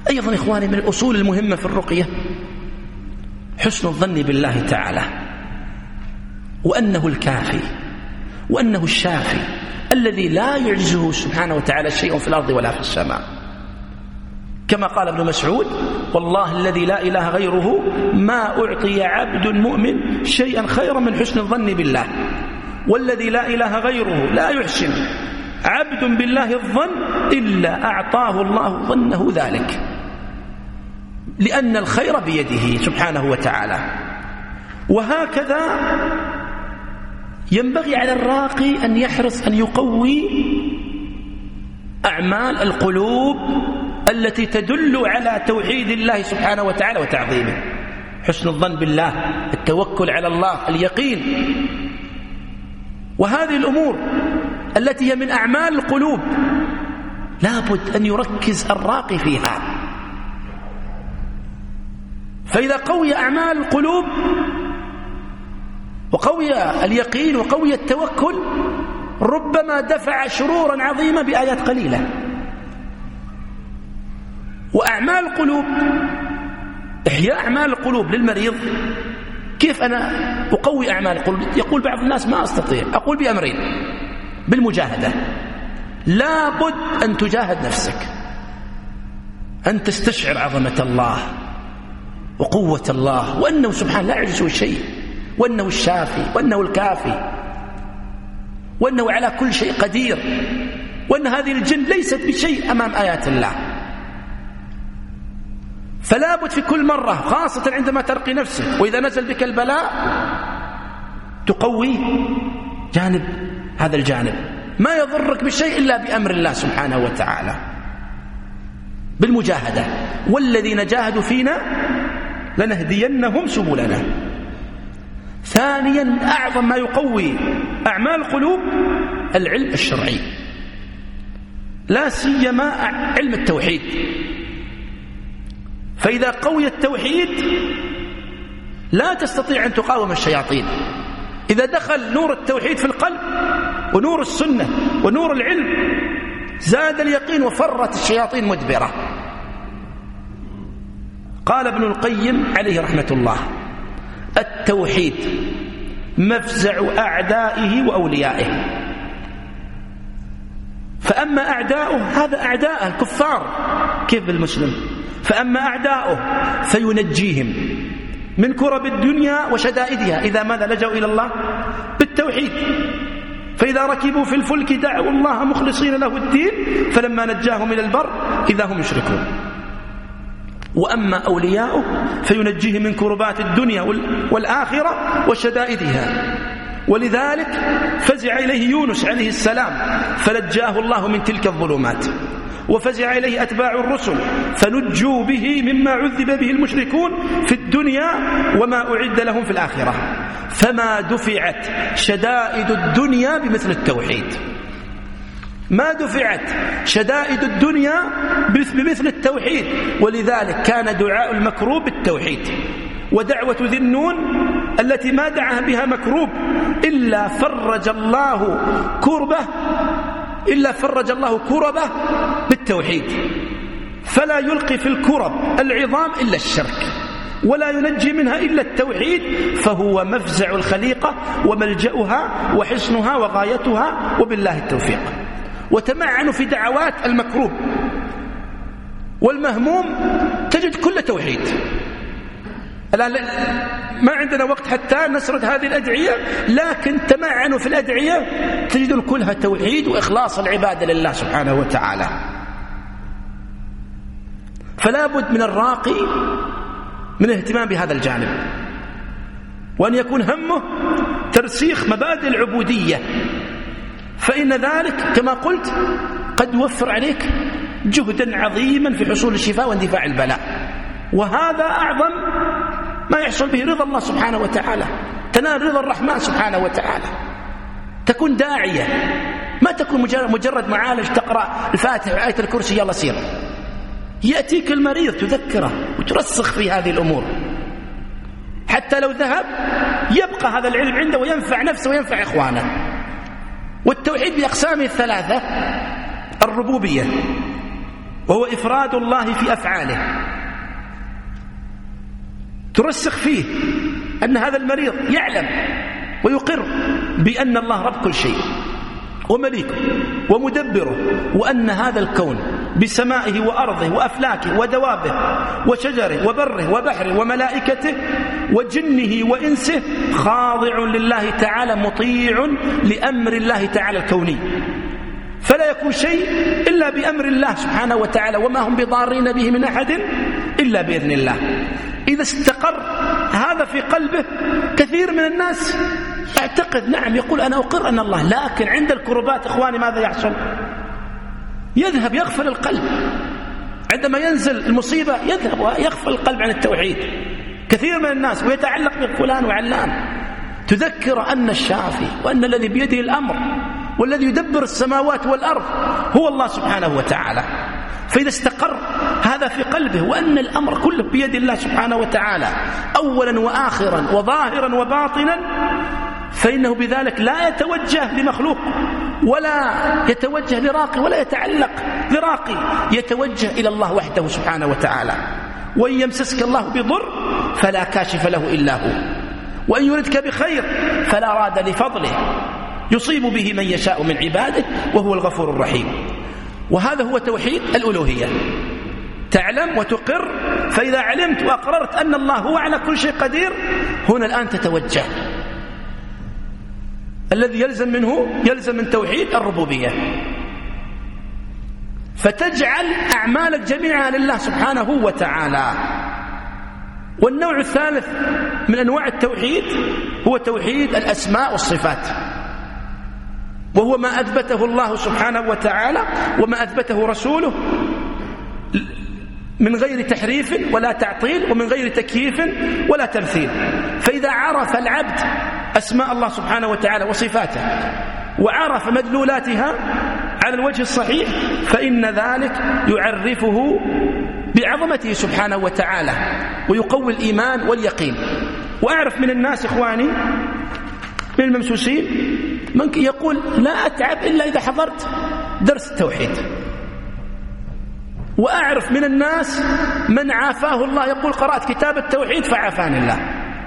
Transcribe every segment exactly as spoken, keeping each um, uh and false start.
أيضا إخواني من الأصول المهمة في الرقية حسن الظن بالله تعالى، وأنه الكافي وأنه الشافي الذي لا يعجزه سبحانه وتعالى شيء في الأرض ولا في السماء، كما قال ابن مسعود: والله الذي لا إله غيره ما أعطي عبد مؤمن شيئا خيرا من حسن الظن بالله، والذي لا إله غيره لا يحسن عبد بالله الظن إلا أعطاه الله ظنه ذلك، لأن الخير بيده سبحانه وتعالى. وهكذا ينبغي على الراقي أن يحرص أن يقوي أعمال القلوب التي تدل على توحيد الله سبحانه وتعالى وتعظيمه، حسن الظن بالله، التوكل على الله، اليقين. وهذه الأمور التي هي من أعمال القلوب لابد أن يركز الراقي فيها. فإذا قوي أعمال القلوب وقوي اليقين وقوي التوكل ربما دفع شرورا عظيمة بآيات قليلة. وأعمال القلوب، إحياء أعمال القلوب للمريض، كيف أنا أقوي أعمال القلوب؟ يقول بعض الناس ما أستطيع. أقول بأمرين: بالمجاهدة، لا بد أن تجاهد نفسك، أن تستشعر عظمة الله وقوة الله، وأنه سبحانه لا يعجزه شيء، وأنه الشافي، وأنه الكافي، وأنه على كل شيء قدير، وأن هذه الجن ليست بشيء أمام آيات الله. فلا بد في كل مرة، خاصة عندما ترقي نفسك وإذا نزل بك البلاء، تقوي جانب هذا الجانب، ما يضرك بشيء إلا بأمر الله سبحانه وتعالى، بالمجاهدة. والذين جاهدوا فينا لنهدينهم سبلنا. ثانيا، أعظم ما يقوي أعمال القلوب العلم الشرعي، لا سيما علم التوحيد. فإذا قوي التوحيد لا تستطيع أن تقاوم الشياطين. إذا دخل نور التوحيد في القلب ونور السنة ونور العلم زاد اليقين وفرت الشياطين مدبرة. قال ابن القيم عليه رحمة الله: التوحيد مفزع أعدائه وأوليائه. فأما أعداؤه هذا أعداء الكفار، كيف المسلم؟ فأما أعداؤه فينجيهم من كرب الدنيا وشدائدها إذا ماذا لجوا إلى الله؟ بالتوحيد. فإذا ركبوا في الفلك دعوا الله مخلصين له الدين فلما نجاهم إلى البر إذا هم يشركون. وأما أولياؤه فينجيهم من كربات الدنيا والآخرة وشدائدها. ولذلك فزع إليه يونس عليه السلام فنجاه الله من تلك الظلمات، وفزع إليه أتباع الرسل فنجوا به مما عذب به المشركون في الدنيا وما أعد لهم في الآخرة. فما دفعت شدائد الدنيا بمثل التوحيد، ما دفعت شدائد الدنيا بمثل التوحيد. ولذلك كان دعاء المكروب بالتوحيد، ودعوة ذي النون التي ما دعا بها مكروب إلا فرج الله كربه إلا فرج الله كربه بالتوحيد. فلا يلقي في الكرب العظام إلا الشرك، ولا ينجي منها إلا التوحيد، فهو مفزع الخليقة وملجأها وحصنها وغايتها، وبالله التوفيق. وتمعنوا في دعوات المكروب والمهموم تجد كل توحيد. الآن ما عندنا وقت حتى نسرد هذه الأدعية، لكن تمعنوا في الأدعية تجدون كلها توحيد وإخلاص العبادة لله سبحانه وتعالى. فلا بد من الراقي من الاهتمام بهذا الجانب، وأن يكون همه ترسيخ مبادئ العبودية، فإن ذلك كما قلت قد يوفر عليك جهدا عظيما في حصول الشفاء واندفاع البلاء. وهذا أعظم ما يحصل به رضا الله سبحانه وتعالى، تنال رضا الرحمن سبحانه وتعالى، تكون داعية، ما تكون مجرد معالج تقرأ الفاتحة وآية الكرسي يلا سير. يأتيك المريض تذكره وترسخ في هذه الأمور، حتى لو ذهب يبقى هذا العلم عنده وينفع نفسه وينفع إخوانه. والتوحيد بأقسامه الثلاثة: الربوبية وهو إفراد الله في أفعاله، ترسخ فيه أن هذا المريض يعلم ويقر بأن الله رب كل شيء ومليكه ومدبره، وأن هذا الكون بسمائه وأرضه وأفلاكه ودوابه وشجره وبره وبحره وملائكته وجنه وإنسه خاضع لله تعالى مطيع لأمر الله تعالى الكوني، فلا يكون شيء إلا بأمر الله سبحانه وتعالى، وما هم بضارين به من أحد إلا بإذن الله. إذا استقر هذا في قلبه، كثير من الناس يعتقد نعم يقول أنا أقر أن الله، لكن عند الكربات إخواني ماذا يحصل؟ يذهب يغفل القلب، عندما ينزل المصيبة يذهب ويغفل القلب عن التوحيد كثير من الناس، ويتعلق بفلان وعلان. تذكر أن الشافي وأن الذي بيده الأمر والذي يدبر السماوات والأرض هو الله سبحانه وتعالى. فإذا استقر هذا في قلبه وأن الأمر كله بيد الله سبحانه وتعالى أولا وآخرا وظاهرا وباطنا، فإنه بذلك لا يتوجه لمخلوق ولا يتوجه لراقي ولا يتعلق لراقي، يتوجه إلى الله وحده سبحانه وتعالى. وإن يمسسك الله بضر فلا كاشف له إلا هو، وإن يردك بخير فلا راد لفضله يصيب به من يشاء من عباده وهو الغفور الرحيم. وهذا هو توحيد الألوهية، تعلم وتقر. فإذا علمت وأقررت أن الله هو على كل شيء قدير، هنا الآن تتوجه. الذي يلزم منه يلزم من توحيد الربوبية، فتجعل أعمالك جميعها لله سبحانه وتعالى. والنوع الثالث من أنواع التوحيد هو توحيد الأسماء والصفات، وهو ما أثبته الله سبحانه وتعالى وما أثبته رسوله من غير تحريف ولا تعطيل ومن غير تكييف ولا تمثيل. فإذا عرف العبد أسماء الله سبحانه وتعالى وصفاته وعرف مدلولاتها على الوجه الصحيح، فإن ذلك يعرفه بعظمته سبحانه وتعالى ويقوي الإيمان واليقين. وأعرف من الناس إخواني من الممسوسين من يقول لا أتعب إلا إذا حضرت درس التوحيد، وأعرف من الناس من عافاه الله يقول قرأت كتاب التوحيد فعافاني الله.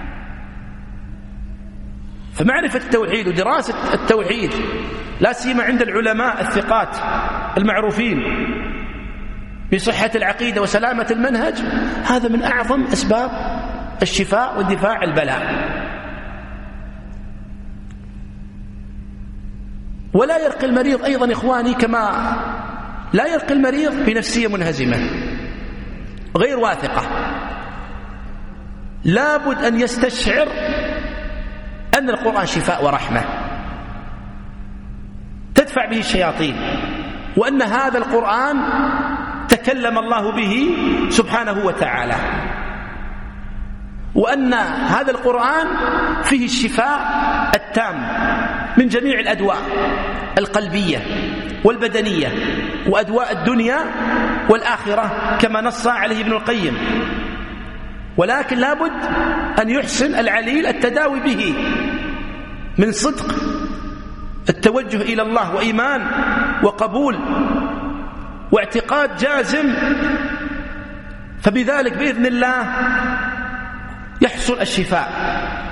فمعرفة التوحيد ودراسة التوحيد لا سيما عند العلماء الثقات المعروفين بصحة العقيدة وسلامة المنهج، هذا من أعظم أسباب الشفاء واندفاع البلاء. ولا يرقي المريض أيضا إخواني كما لا يرقي المريض بنفسية منهزمة غير واثقة، لابد أن يستشعر أن القرآن شفاء ورحمة تدفع به الشياطين، وأن هذا القرآن تكلم الله به سبحانه وتعالى، وأن هذا القرآن فيه الشفاء التام من جميع الأدواء القلبية والبدنية وأدواء الدنيا والآخرة كما نص عليه ابن القيم. ولكن لابد أن يحسن العليل التداوي به من صدق التوجه إلى الله وإيمان وقبول واعتقاد جازم، فبذلك بإذن الله يحصل الشفاء